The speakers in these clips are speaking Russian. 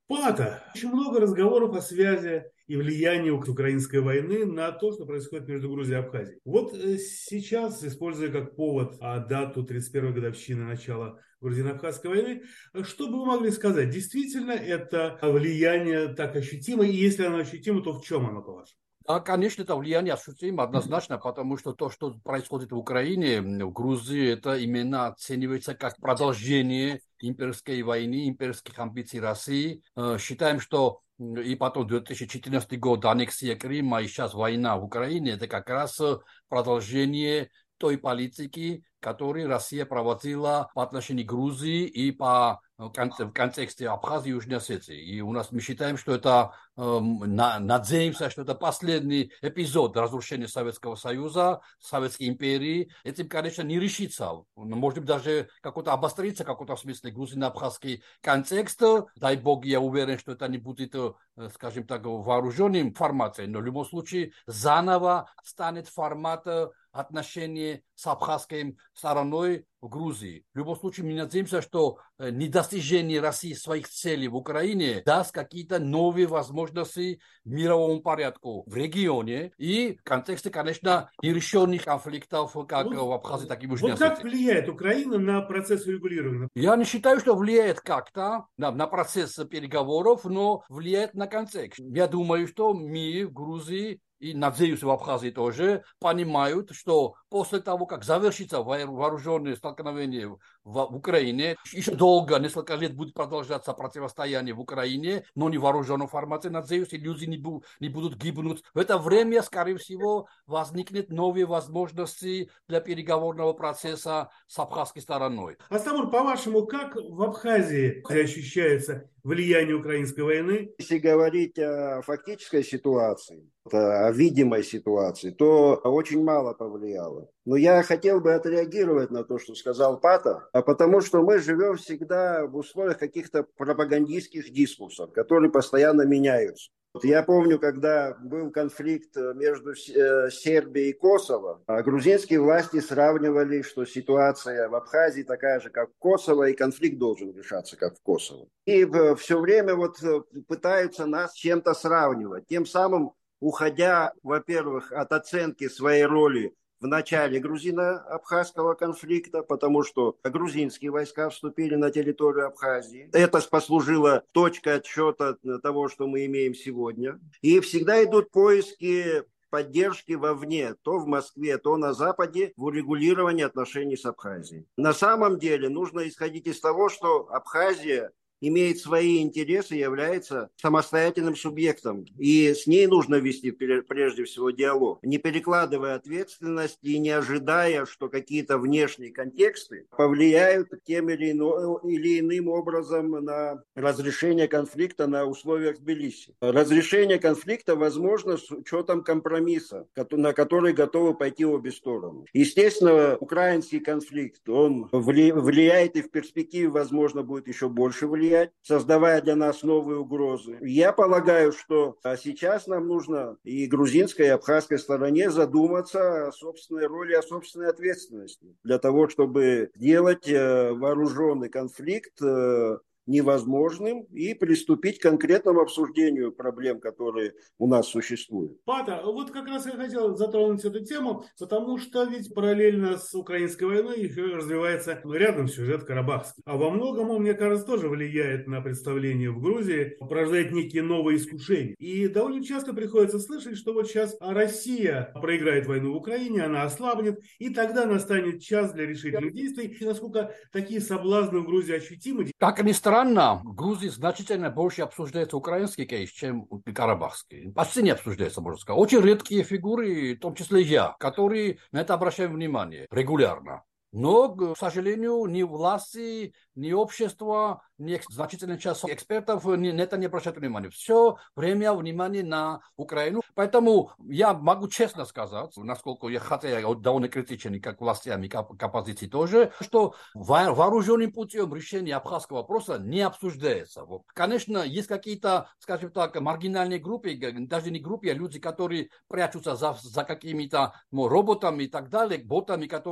Пата. Очень много разговоров о связи и влиянии украинской войны на то, что происходит между Грузией и Абхазией. Вот сейчас, используя как повод дату 31-й годовщины начала Грузино-Абхазской войны, что бы вы могли сказать? Действительно это влияние так ощутимо? И если оно ощутимо, то в чем оно, по-вашему? Да, конечно, это влияние ощутимо однозначно, потому что то, что происходит в Украине, в Грузии, это именно оценивается как продолжение имперской войны, имперских амбиций России. Считаем, что и потом 2014 год, аннексия Крыма, и сейчас война в Украине, это как раз продолжение той политики, которую Россия проводила по отношению к Грузии и в контексте Абхазии и Южной Осетии. И у нас мы считаем, что это, надеемся, что это последний эпизод разрушения Советского Союза, Советской империи. Этим, конечно, не решится. Может быть, даже какой-то обострится, в каком-то смысле грузино-абхазский контекст. Дай бог, я уверен, что это не будет, скажем так, вооруженным форматом, но в любом случае заново станет формат отношения с абхазской стороной в Грузии. В любом случае, мы надеемся, что недостижение России своих целей в Украине даст какие-то новые возможности мировому порядку в регионе и в контексте, конечно, нерешенных конфликтов как Вот, в Абхазии, так и в Южной вот как Осетии. влияет Украина на процесс урегулирования? Я не считаю, что влияет как-то на процесс переговоров, но влияет на контекст. Я думаю, что мы в Грузии и, надеюсь, в Абхазии тоже понимают, что после того, как завершится вооруженное столкновение в Украине, еще долго, несколько лет будет продолжаться противостояние в Украине, но не в вооруженном формате, надеюсь, и люди не будут гибнуть. В это время, скорее всего, возникнут новые возможности для переговорного процесса с абхазской стороной. Астамур, по-вашему, как в Абхазии ощущается влияние украинской войны? Если говорить о фактической ситуации, о видимой ситуации, то очень мало повлияло. Но я хотел бы отреагировать на то, что сказал Пата, потому что мы живем всегда в условиях каких-то пропагандистских дискурсов, которые постоянно меняются. Я помню, когда был конфликт между Сербией и Косово, грузинские власти сравнивали, что ситуация в Абхазии такая же, как в Косово, и конфликт должен решаться, как в Косово. И все время вот пытаются нас с чем-то сравнивать, тем самым уходя, во-первых, от оценки своей роли в начале грузино-абхазского конфликта, потому что грузинские войска вступили на территорию Абхазии. Это послужило точкой отсчета того, что мы имеем сегодня. И всегда идут поиски поддержки вовне, то в Москве, то на Западе, в урегулировании отношений с Абхазией. На самом деле нужно исходить из того, что Абхазия имеет свои интересы и является самостоятельным субъектом. И с ней нужно вести прежде всего диалог, не перекладывая ответственность и не ожидая, что какие-то внешние контексты повлияют тем или иным образом на разрешение конфликта на условиях Тбилиси. Разрешение конфликта возможно с учетом компромисса, на который готовы пойти обе стороны. Естественно, украинский конфликт, он влияет и в перспективе, возможно, будет еще больше влиять, создавая для нас новые угрозы. Я полагаю, что сейчас нам нужно и грузинской, и абхазской стороне задуматься о собственной роли, о собственной ответственности для того, чтобы сделать вооруженный конфликт невозможным и приступить к конкретному обсуждению проблем, которые у нас существуют. Пата, вот как раз я хотел затронуть эту тему, потому что ведь параллельно с украинской войной еще развивается рядом сюжет карабахский. А во многом он, мне кажется, тоже влияет на представление в Грузии, порождает некие новые искушения. И довольно часто приходится слышать, что вот сейчас Россия проиграет войну в Украине, она ослабнет, и тогда настанет час для решительных действий. И насколько такие соблазны в Грузии ощутимы? Как ни странно, в Грузии значительно больше обсуждается украинский кейс, чем карабахский. Почти не обсуждается, можно сказать. Очень редкие фигуры, в том числе я, которые на это обращают внимание регулярно. Но, к сожалению, ни власти, ни общество, ни значительная часть экспертов на это не обращают внимания. Все время внимание на Украину. Поэтому я могу честно сказать, насколько хотя я довольно критичен как к властям, и к оппозиции тоже, что вооруженным путем решения абхазского вопроса не обсуждается. Вот. Конечно, есть какие-то, скажем так, маргинальные группы, даже не группы, а люди, которые прячутся за какими-то роботами и так далее, ботами, которые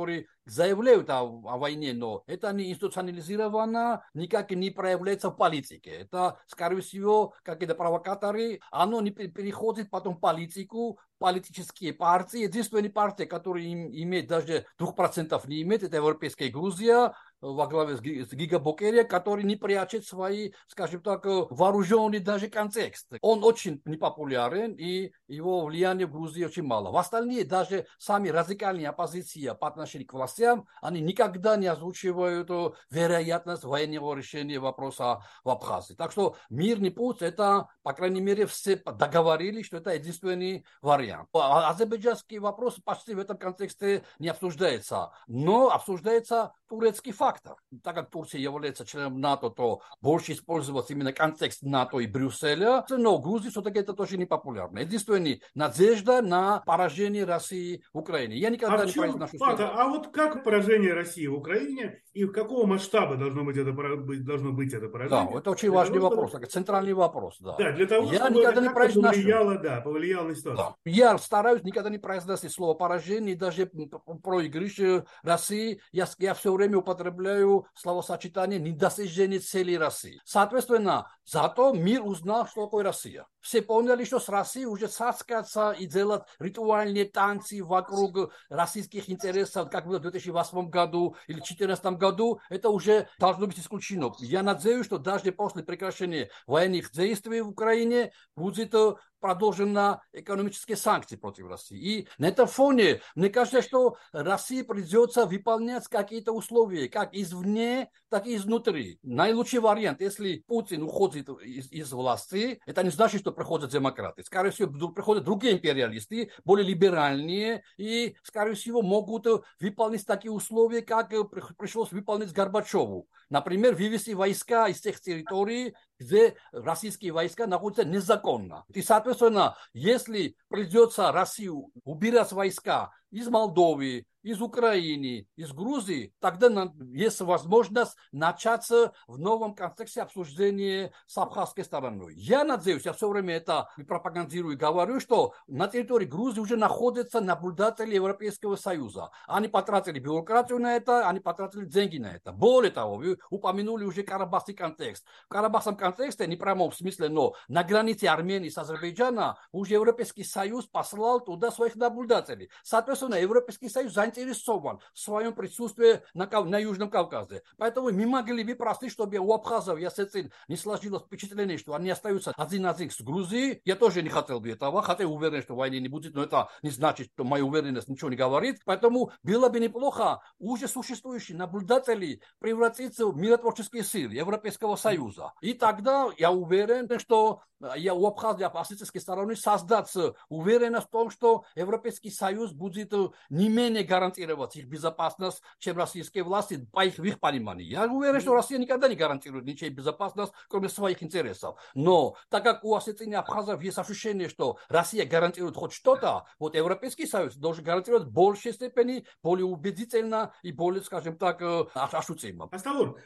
заявляют о войне, но это не институционализировано, никак не проявляется в политике. Это, скорее всего, какие-то провокаторы, оно не переходит потом в политику, политические партии. Единственная партия, которая имеет даже 2% не имеет, это Европейская Грузия во главе с Гига Бокерия, который не прячет свои, скажем так, вооруженный даже контекст. Он очень непопулярен, и его влияние в Грузии очень мало. В остальные, даже сами радикальные оппозиция по отношению к властям, они никогда не озвучивают вероятность военного решения вопроса в Абхазии. Так что мирный путь, это, по крайней мере, все договорились, что это единственный вариант. Азербайджанский вопрос почти в этом контексте не обсуждается, но обсуждается турецкий фактор. Так как Турция является членом НАТО, то больше использовать именно контекст НАТО и Брюсселя, но в Грузии все-таки это тоже не популярно. Единственная надежда на поражение России в Украине. Я никогда не произношу... А вот как поражение России в Украине и в какого масштаба должно быть это поражение? Да, это очень важный вопрос, центральный вопрос. Да, для того, я чтобы никогда это не произношу. Повлияло на ситуацию. Да. Я стараюсь никогда не произносить слово поражение, даже проигрыш России. Я все время употребляю словосочетание недостижение целей России. Соответственно, зато мир узнал, что такое Россия. Все поняли, что с Россией уже цацкаться и делать ритуальные танцы вокруг российских интересов, как было в 2008 году или 2014 году, это уже должно быть исключено. Я надеюсь, что даже после прекращения военных действий в Украине будет продолжена экономические санкции против России. И на этом фоне, мне кажется, что России придется выполнять какие-то условия, как извне, так и изнутри. Наилучший вариант, если Путин уходит из власти, это не значит, что приходят демократы. Скорее всего, приходят другие империалисты, более либеральные, и, скорее всего, могут выполнить такие условия, как пришлось выполнить Горбачеву. Например, вывести войска из тех территорий, где российские войска находятся незаконно. И, соответственно, если придется Россию убирать войска из Молдовы, из Украины, из Грузии, тогда есть возможность начаться в новом контексте обсуждения с абхазской стороной. Я надеюсь, я все время это пропагандирую и говорю, что на территории Грузии уже находятся наблюдатели Европейского Союза. Они потратили бюрократию на это, они потратили деньги на это. Более того, вы упомянули уже карабахский контекст. В карабахском контексте, не в прямом смысле, но на границе Армении с Азербайджаном уже Европейский Союз послал туда своих наблюдателей. Соответственно, Европейский Союз заинтересован в своем присутствии на Южном Кавказе. Поэтому мы могли бы просить, чтобы у абхазов и осетин не сложилось впечатление, что они остаются один на один с Грузией. Я тоже не хотел бы этого, хотя уверен, что войны не будет, но это не значит, что моя уверенность ничего не говорит. Поэтому было бы неплохо уже существующие наблюдатели превратиться в миротворческие силы Европейского Союза. И тогда я уверен, что у Абхазии, осетинской стороны создаться уверенность в том, что Европейский Союз будет не менее гарантировать их безопасность, чем российские власти, в их понимании. Я уверен, что Россия никогда не гарантирует ничей безопасность, кроме своих интересов. Но так как у осетин и абхазов есть ощущение, что Россия гарантирует хоть что-то, вот Европейский Союз должен гарантировать в большей степени, более убедительно и более, скажем так, ощутимо. Астагур,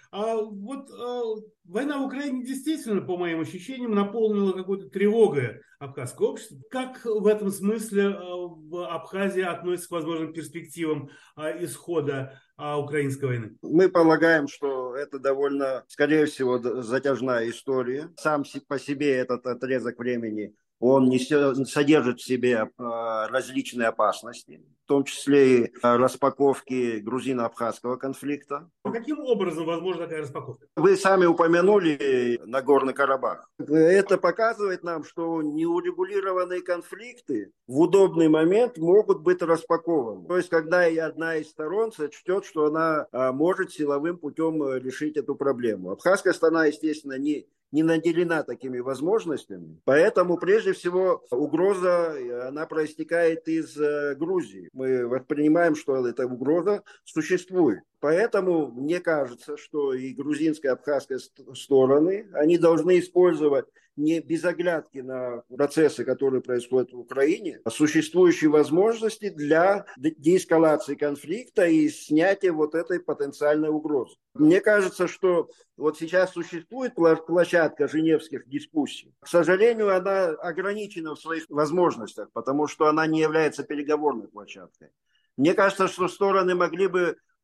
война в Украине действительно, по моим ощущениям, наполнила какой-то тревогой абхазское общество. Как в этом смысле Абхазия относится к возможным перспективам исхода украинской войны? Мы полагаем, что это довольно, скорее всего, затяжная история. Сам по себе этот отрезок времени, он содержит в себе различные опасности, в том числе и распаковки грузино-абхазского конфликта. Каким образом возможна такая распаковка? Вы сами упомянули Нагорный Карабах. Это показывает нам, что неурегулированные конфликты в удобный момент могут быть распакованы. То есть, когда и одна из сторон сочтет, что она может силовым путем решить эту проблему. Абхазская страна, естественно, не наделена такими возможностями. Поэтому, прежде всего, угроза, она проистекает из Грузии. Мы воспринимаем, что эта угроза существует. Поэтому мне кажется, что и грузинская, и абхазская стороны, они должны использовать не без оглядки на процессы, которые происходят в Украине, а существующие возможности для деэскалации конфликта и снятия вот этой потенциальной угрозы. Мне кажется, что вот сейчас существует площадка женевских дискуссий. К сожалению, она ограничена в своих возможностях, потому что она не является переговорной площадкой. Мне кажется, что стороны могли бы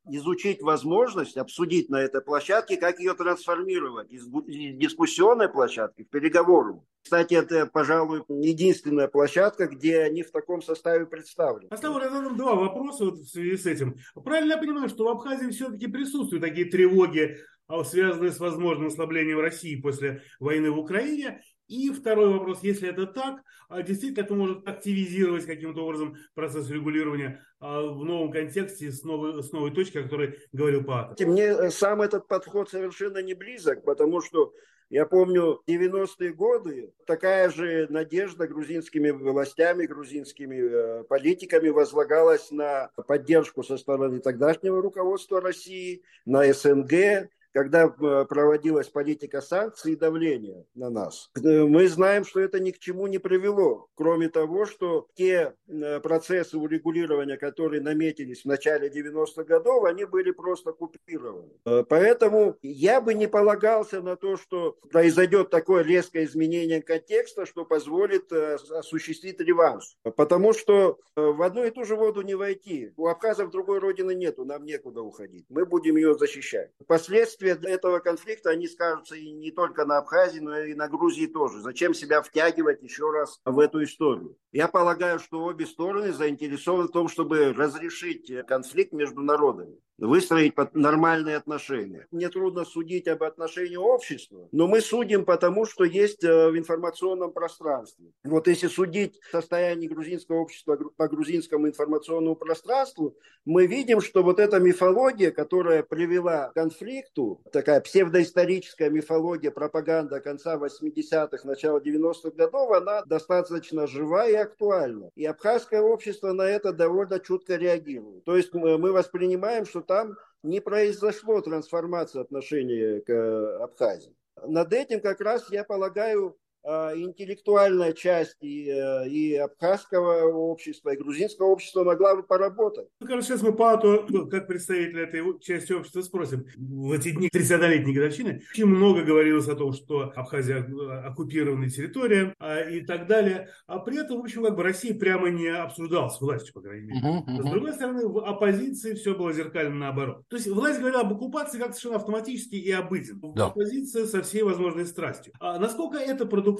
изучить возможность, обсудить на этой площадке, как ее трансформировать из дискуссионной площадки в переговорную. Кстати, это, пожалуй, единственная площадка, где они в таком составе представлены. Оставлю задам два вопроса вот в связи с этим. Правильно я понимаю, что в Абхазии все-таки присутствуют такие тревоги, связанные с возможным ослаблением России после войны в Украине? И второй вопрос, если это так, действительно это может активизировать каким-то образом процесс регулирования в новом контексте, с новой точки, о которой говорил Паата? Мне сам этот подход совершенно не близок, потому что я помню 90-е годы такая же надежда грузинскими властями, грузинскими политиками возлагалась на поддержку со стороны тогдашнего руководства России, на СНГ, когда проводилась политика санкций и давления на нас. Мы знаем, что это ни к чему не привело, кроме того, что те процессы урегулирования, которые наметились в начале 90-х годов, они были просто купированы. Поэтому я бы не полагался на то, что произойдет такое резкое изменение контекста, что позволит осуществить реванш. Потому что в одну и ту же воду не войти. У абхазов другой родины нету, нам некуда уходить. Мы будем ее защищать. Последствия этого конфликта, они скажутся и не только на Абхазии, но и на Грузии тоже. Зачем себя втягивать еще раз в эту историю? Я полагаю, что обе стороны заинтересованы в том, чтобы разрешить конфликт между народами, выстроить нормальные отношения. Мне трудно судить об отношении общества, но мы судим потому, что есть в информационном пространстве. Вот если судить состояние грузинского общества по грузинскому информационному пространству, мы видим, что вот эта мифология, которая привела к конфликту, такая псевдоисторическая мифология, пропаганда конца 80-х, начала 90-х годов, она достаточно жива и актуальна. И абхазское общество на это довольно чутко реагирует. То есть мы воспринимаем, что там не произошло трансформации отношения к Абхазии. Над этим как раз, я полагаю, интеллектуальная часть и абхазского общества, и грузинского общества могла бы поработать. Ну, короче, сейчас мы Паату, как представителя этой части общества, спросим. В эти дни 30-летней годовщины очень много говорилось о том, что Абхазия оккупированная территория и так далее. А при этом, в общем, как бы Россия прямо не обсуждалась с властью, по крайней мере. С другой стороны, в оппозиции все было зеркально наоборот. То есть власть говорила об оккупации как совершенно автоматически и обыденно. Да. Оппозиция со всей возможной страстью. А насколько это продуктивно,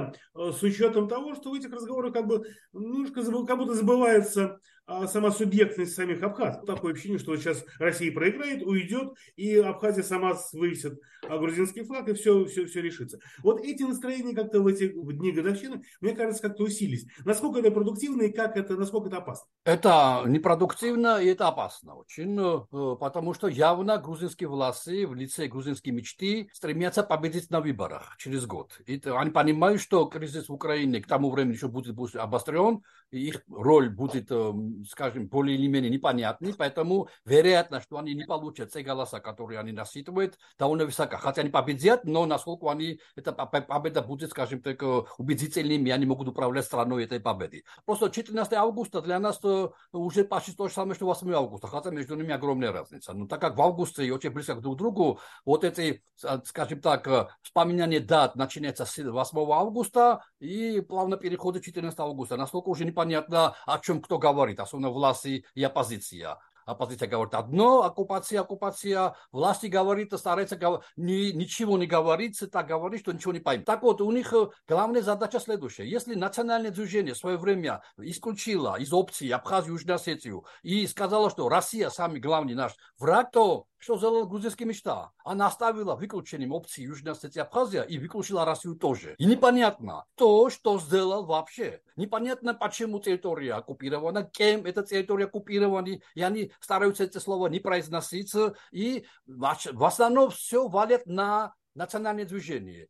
с учетом того, что в этих разговорах как бы немножко как будто забывается сама субъектность самих абхазов. Такое ощущение, что сейчас Россия проиграет, уйдет, и Абхазия сама вывесит грузинский флаг, и все решится. Вот эти настроения как-то в эти дни годовщины, мне кажется, как-то усилились. Насколько это продуктивно и насколько это опасно? Это непродуктивно и это опасно очень, потому что явно грузинские власти в лице грузинской мечты стремятся победить на выборах через год. И они понимают, что кризис в Украине к тому времени еще будет обострен, и их роль будет, скажем, более или менее непонятной, поэтому вероятно, что они не получат те голоса, которые они насчитывают, довольно высока. Хотя они победят, но насколько эта победа будет, скажем так, убедительными, они могут управлять страной этой победы. Просто 14 августа для нас уже почти то же самое, что 8 августа, хотя между ними огромная разница. Но так как в августе очень близко друг к другу, вот эти, скажем так, вспоминание дат начинается с 8 августа и плавно переходит 14 августа. Насколько уже непонятно, о чем кто говорит, особенно власти и оппозиция. Оппозиция говорит одно, оккупация, власти говорит, старается ничего не говорить, так говорит, что ничего не поймет. Так вот, у них главная задача следующая. Если национальное движение в свое время исключило из опции Абхазию, Южную Осетию и сказала, что Россия самый главный наш враг, то что сделала грузинская мечта? Она оставила выключением опции Южная Осетия и Абхазия и выключила Россию тоже. И непонятно, кто что сделал вообще. Непонятно, почему территория оккупирована, кем эта территория оккупирована, и они стараются это слово не произносить, и в основном все валят на национальное движение.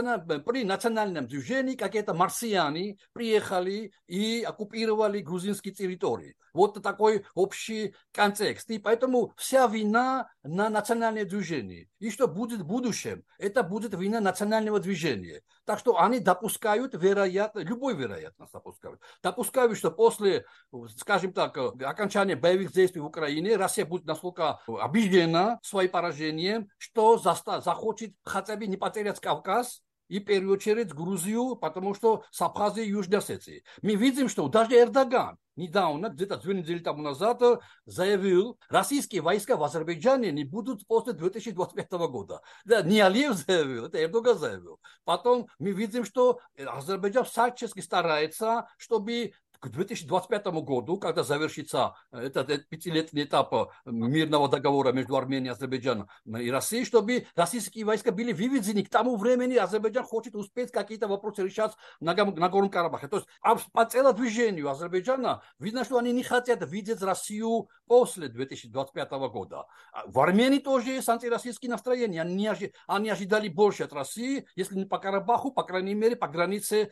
При национальном движении какие-то марсиане приехали и оккупировали грузинские территории. Вот такой общий контекст. И поэтому вся вина на национальное движение. И что будет в будущем, это будет вина национального движения. Так что они допускают, любой вероятность допускают. Допускают, что после, скажем так, окончания боевых действий в Украине Россия будет настолько обижена своим поражением, что захочет хотя бы не потерять Кавказ, и в первую очередь Грузию, потому что с Абхазией и Южной Осетией. Мы видим, что даже Эрдоган недавно, где-то 2 недели тому назад, заявил, российские войска в Азербайджане не будут после 2025 года. Да, не Алиев заявил, это Эрдоган заявил. Потом мы видим, что Азербайджан всячески старается, чтобы к 2025 году, когда завершится этот пятилетний этап мирного договора между Арменией, Азербайджаном и Россией, чтобы российские войска были выведены. К тому времени Азербайджан хочет успеть какие-то вопросы решать на Горном Карабахе. То есть по телодвижению Азербайджана видно, что они не хотят видеть Россию после 2025 года. В Армении тоже есть антироссийские настроения. Они ожидали больше от России, если не по Карабаху, по крайней мере, по границе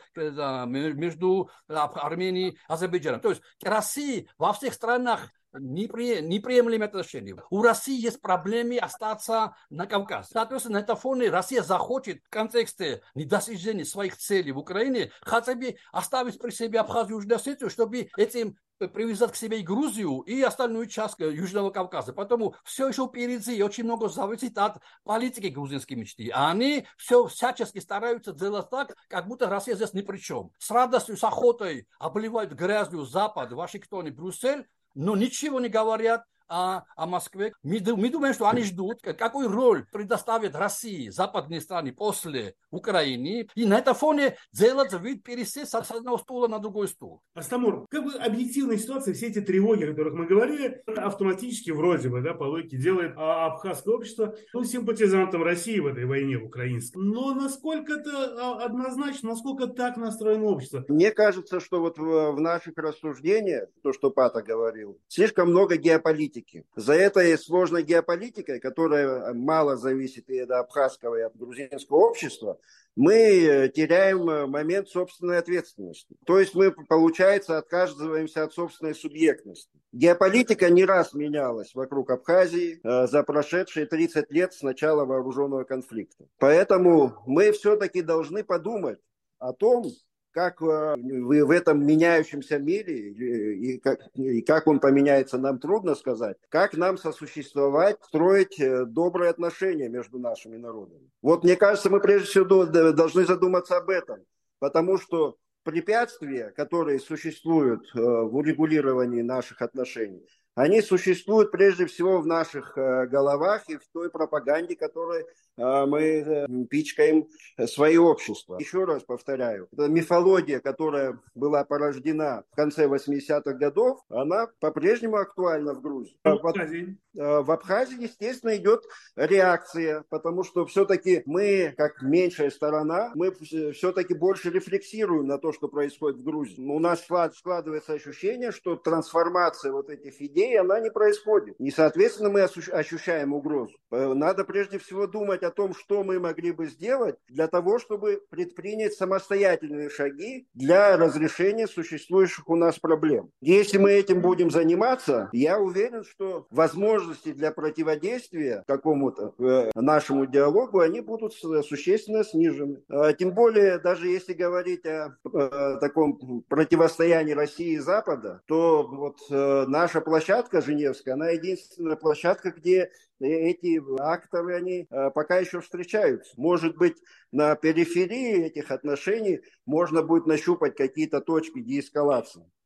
между Арменией и Азербайджаном. То есть России во всех странах неприемлемые отношения. У России есть проблемы остаться на Кавказе. Соответственно, на этом фоне Россия захочет в контексте недостижения своих целей в Украине хотя бы оставить при себе Абхазию и Южную Осетию, чтобы этим привязать к себе и Грузию, и остальную часть Южного Кавказа. Поэтому все еще впереди, и очень много зависит от политики грузинской мечты. А они все всячески стараются делать так, как будто Россия здесь ни при чем. С радостью, с охотой обливают грязью Запад, Вашингтон и Брюссель, но ничего не говорят о Москве. Мы думаем, что они ждут, какую роль предоставит России западные страны после Украины. И на этом фоне делать вид пересесть с одного стула на другой стул. Астамур, как бы объективная ситуация, все эти тревоги, о которых мы говорили, автоматически вроде бы, да, по логике делает абхазское общество симпатизантом России в этой войне в украинской. Но насколько это однозначно, насколько так настроено общество? Мне кажется, что вот в наших рассуждениях, то, что Пата говорил, слишком много геополитики. За этой сложной геополитикой, которая мало зависит и от абхазского, и от грузинского общества, мы теряем момент собственной ответственности. То есть мы, получается, отказываемся от собственной субъектности. Геополитика не раз менялась вокруг Абхазии за прошедшие 30 лет с начала вооруженного конфликта. Поэтому мы все-таки должны подумать о том, как в этом меняющемся мире, и как он поменяется, нам трудно сказать, как нам сосуществовать, строить добрые отношения между нашими народами. Вот мне кажется, мы прежде всего должны задуматься об этом, потому что препятствия, которые существуют в урегулировании наших отношений, они существуют прежде всего в наших головах и в той пропаганде, которой мы пичкаем свое общество. Еще раз повторяю, эта мифология, которая была порождена в конце 80-х годов, она по-прежнему актуальна в Грузии. В Абхазии, естественно, идет реакция, потому что все-таки мы, как меньшая сторона, мы все-таки больше рефлексируем на то, что происходит в Грузии. У нас складывается ощущение, что трансформация вот этих идей, она не происходит. И, соответственно, мы ощущаем угрозу. Надо прежде всего думать о том, что мы могли бы сделать для того, чтобы предпринять самостоятельные шаги для разрешения существующих у нас проблем. Если мы этим будем заниматься, я уверен, что возможности для противодействия какому-то нашему диалогу, они будут существенно снижены. Тем более, даже если говорить о таком противостоянии России и Запада, то вот наша площадка Женевская, она единственная площадка, где эти акторы, они пока еще встречаются. Может быть, на периферии этих отношений можно будет нащупать какие-то точки деэскалации.